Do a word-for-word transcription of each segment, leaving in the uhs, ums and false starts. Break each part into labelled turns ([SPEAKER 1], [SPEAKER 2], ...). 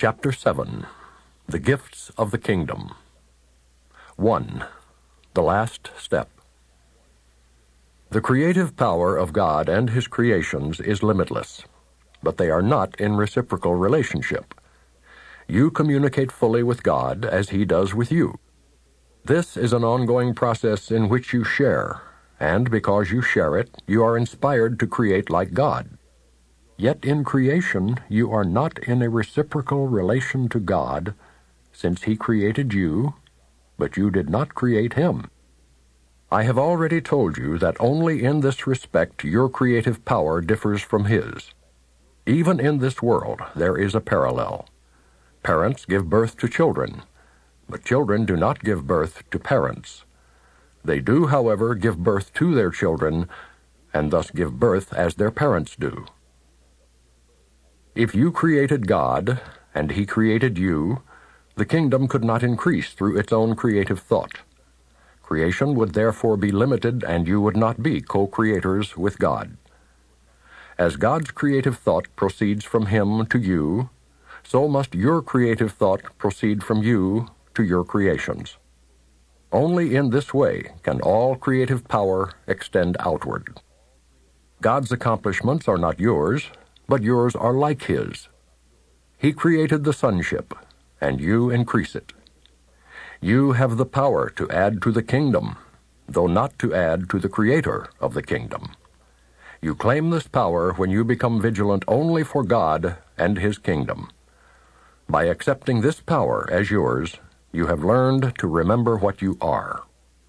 [SPEAKER 1] Chapter seven. The Gifts of the Kingdom. one. The Last Step. The creative power of God and His creations is limitless, but they are not in reciprocal relationship. You communicate fully with God as He does with you. This is an ongoing process in which you share, and because you share it, you are inspired to create like God. Yet in creation, you are not in a reciprocal relation to God, since He created you, but you did not create Him. I have already told you that only in this respect your creative power differs from His. Even in this world, there is a parallel. Parents give birth to children, but children do not give birth to parents. They do, however, give birth to their children, and thus give birth as their parents do. If you created God, and He created you, the kingdom could not increase through its own creative thought. Creation would therefore be limited, and you would not be co-creators with God. As God's creative thought proceeds from Him to you, so must your creative thought proceed from you to your creations. Only in this way can all creative power extend outward. God's accomplishments are not yours, but yours are like His. He created the sonship, and you increase it. You have the power to add to the kingdom, though not to add to the Creator of the kingdom. You claim this power when you become vigilant only for God and His kingdom. By accepting this power as yours, you have learned to remember what you are.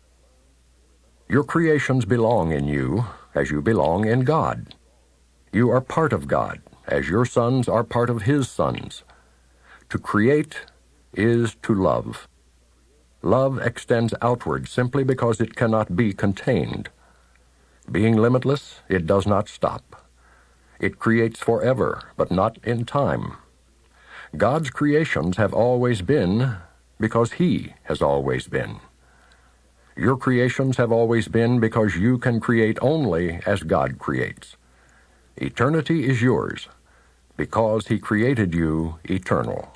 [SPEAKER 1] Your creations belong in you, as you belong in God. You are part of God, as your sons are part of His sons. To create is to love. Love extends outward simply because it cannot be contained. Being limitless, it does not stop. It creates forever, but not in time. God's creations have always been because He has always been. Your creations have always been because you can create only as God creates. Eternity is yours, because He created you eternal.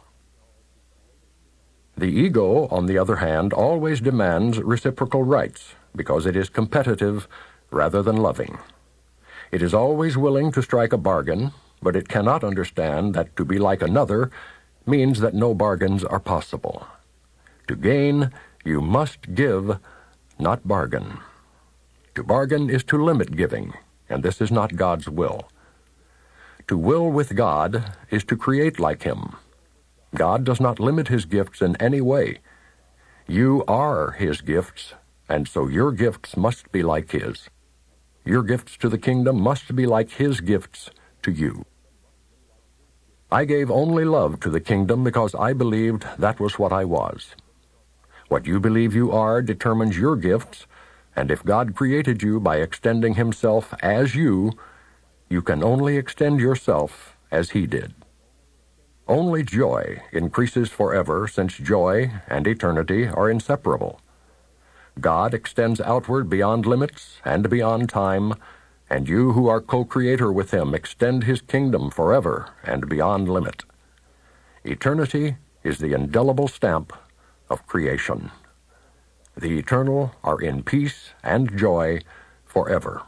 [SPEAKER 1] The ego, on the other hand, always demands reciprocal rights, because it is competitive rather than loving. It is always willing to strike a bargain, but it cannot understand that to be like another means that no bargains are possible. To gain, you must give, not bargain. To bargain is to limit giving, and this is not God's will. To will with God is to create like Him. God does not limit His gifts in any way. You are His gifts, and so your gifts must be like His. Your gifts to the kingdom must be like His gifts to you. I gave only love to the kingdom because I believed that was what I was. What you believe you are determines your gifts, and if God created you by extending Himself as you, you can only extend yourself as He did. Only joy increases forever, since joy and eternity are inseparable. God extends outward beyond limits and beyond time, and you who are co-creator with Him extend His kingdom forever and beyond limit. Eternity is the indelible stamp of creation. The eternal are in peace and joy forever.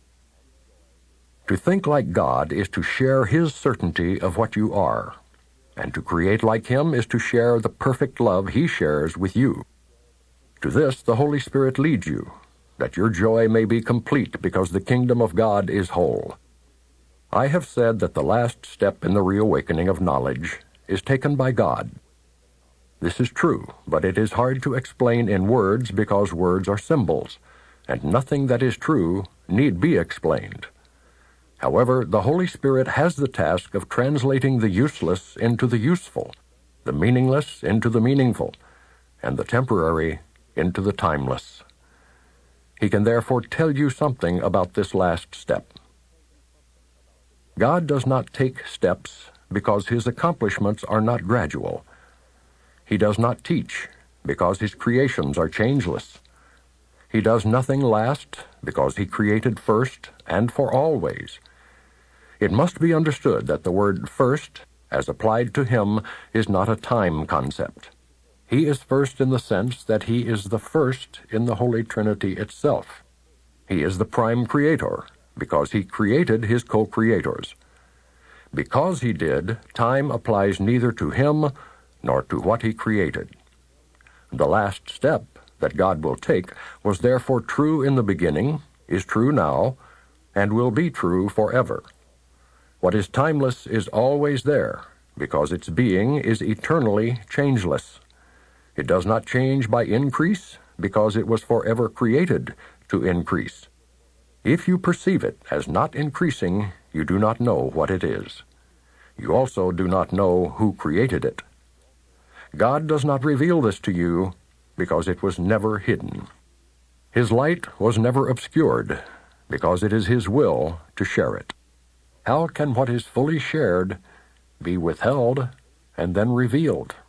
[SPEAKER 1] To think like God is to share His certainty of what you are, and to create like Him is to share the perfect love He shares with you. To this the Holy Spirit leads you, that your joy may be complete because the kingdom of God is whole. I have said that the last step in the reawakening of knowledge is taken by God. This is true, but it is hard to explain in words because words are symbols, and nothing that is true need be explained. However, the Holy Spirit has the task of translating the useless into the useful, the meaningless into the meaningful, and the temporary into the timeless. He can therefore tell you something about this last step. God does not take steps because His accomplishments are not gradual. He does not teach because His creations are changeless. He does nothing last because He created first and for always. It must be understood that the word first as applied to him, is not a time concept. He is first in the sense that he is the first in the Holy Trinity itself. He is the prime creator, because he created his co-creators. Because he did, time applies neither to him nor to what he created. The last step that God will take was therefore true in the beginning, is true now, and will be true forever. What is timeless is always there, because its being is eternally changeless. It does not change by increase, because it was forever created to increase. If you perceive it as not increasing, you do not know what it is. You also do not know who created it. God does not reveal this to you, because it was never hidden. His light was never obscured, because it is his will to share it. How can what is fully shared be withheld and then revealed?